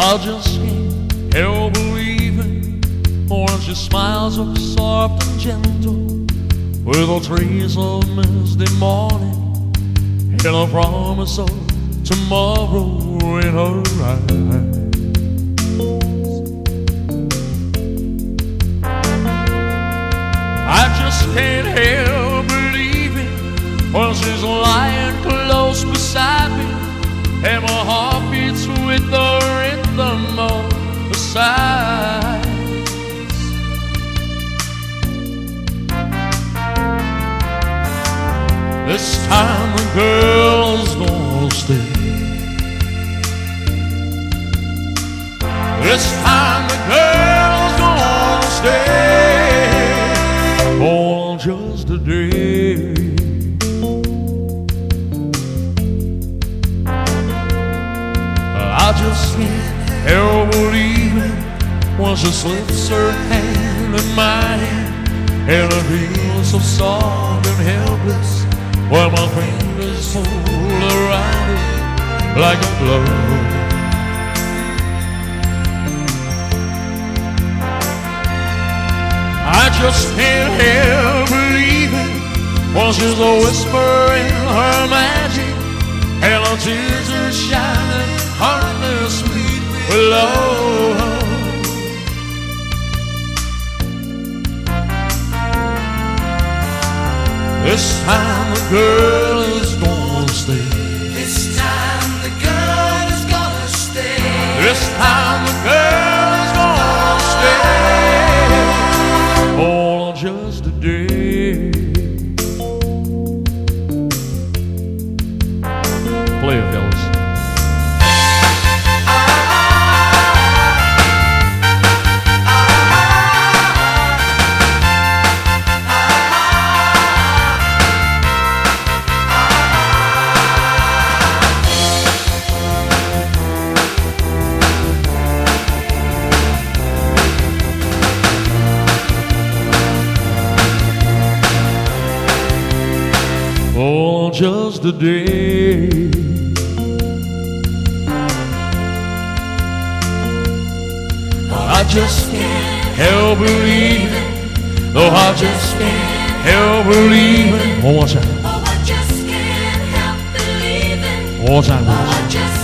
I just can't help believing when she smiles so soft and gentle, with a trace of misty morning and a promise of tomorrow in her eyes. I just can't help believing when she's lying close beside me, and my heart beats with the rhythm of the sighs. This time the girl's gonna stay. This time the girl's gonna stay for just a day. I just can't help believing when she slips her hand in mine, and I feel so soft and helpless when my fingers hold around it like a glove. I just can't help believing when she's a whisper in her magic, and her tears are shining on the sweet willow. This time the girl is gonna stay. This time the girl is gonna stay. This time the girl is gonna stay for just a day. Play it, fellas. For just a day. I just can't help believing. Oh, I just can't help believing. One more time. Oh, I just can't help believing. One more time. Oh, I just